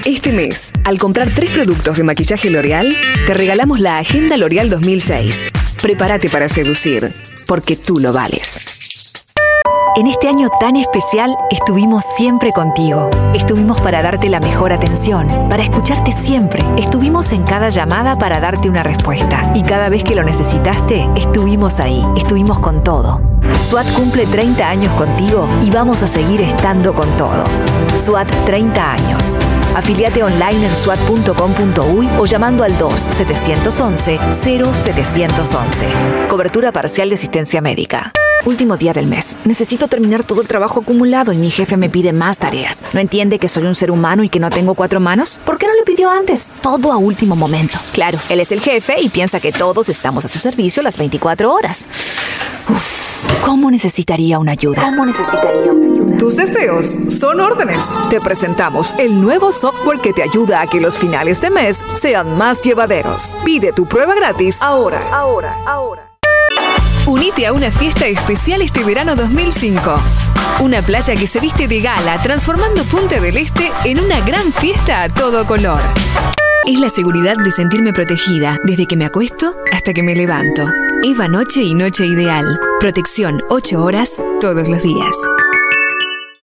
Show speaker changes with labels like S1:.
S1: Este mes, al comprar 3 productos de maquillaje L'Oréal, te regalamos la Agenda L'Oréal 2006. Prepárate para seducir, porque tú lo vales.
S2: En este año tan especial, estuvimos siempre contigo. Estuvimos para darte la mejor atención, para escucharte siempre. Estuvimos en cada llamada para darte una respuesta. Y cada vez que lo necesitaste, estuvimos ahí. Estuvimos con todo. SWAT cumple 30 años contigo y vamos a seguir estando con todo. SWAT 30 años. Afiliate online en swat.com.uy o llamando al 2-711-0711. Cobertura parcial de asistencia médica. Último día del mes. Necesito terminar todo el trabajo acumulado y mi jefe me pide más tareas. ¿No entiende que soy un ser humano y que no tengo 4 manos? ¿Por qué no le pidió antes? Todo a último momento. Claro, él es el jefe y piensa que todos estamos a su servicio las 24 horas. ¿Cómo necesitaría una ayuda?
S1: Tus deseos son órdenes. Te presentamos el nuevo software que te ayuda a que los finales de mes sean más llevaderos. Pide tu prueba gratis ahora. Unite a una fiesta especial este verano 2005. Una playa que se viste de gala, transformando Punta del Este en una gran fiesta a todo color. Es la seguridad de sentirme protegida desde que me acuesto hasta que me levanto. Eva Noche y Noche Ideal. Protección 8 horas todos los días.